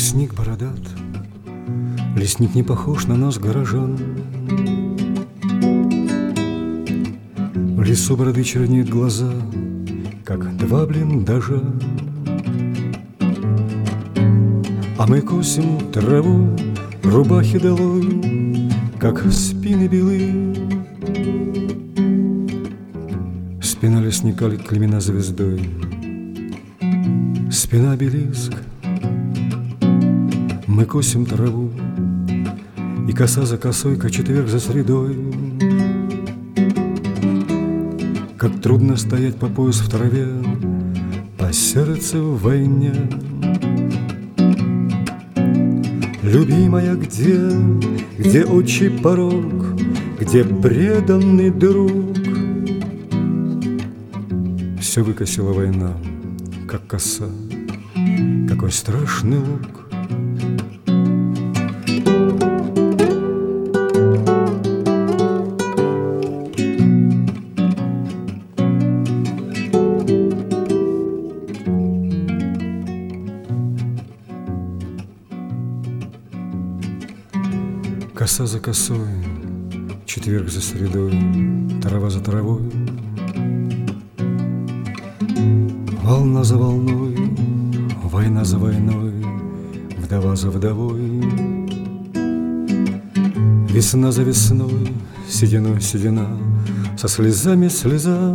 Лесник бородат, лесник не похож на нас, горожан. В лесу бороды чернеют глаза, как два блиндажа. А мы косим траву, рубахи долой, как спины белые. Спина лесника клеймена звездой, спина обелиск. Мы косим траву, и коса за косой, как четверг за средой. Как трудно стоять по пояс в траве, по сердцу в войне. Любимая, где отчий порог, где преданный друг? Все выкосила война, как коса, какой страшный лук. Коса за косой, четверг за средой, трава за травой, волна за волной, война за войной, вдова за вдовой, весна за весной, сединой седина, со слезами слеза.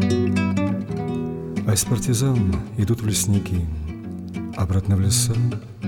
А из партизан идут в лесники, обратно в леса.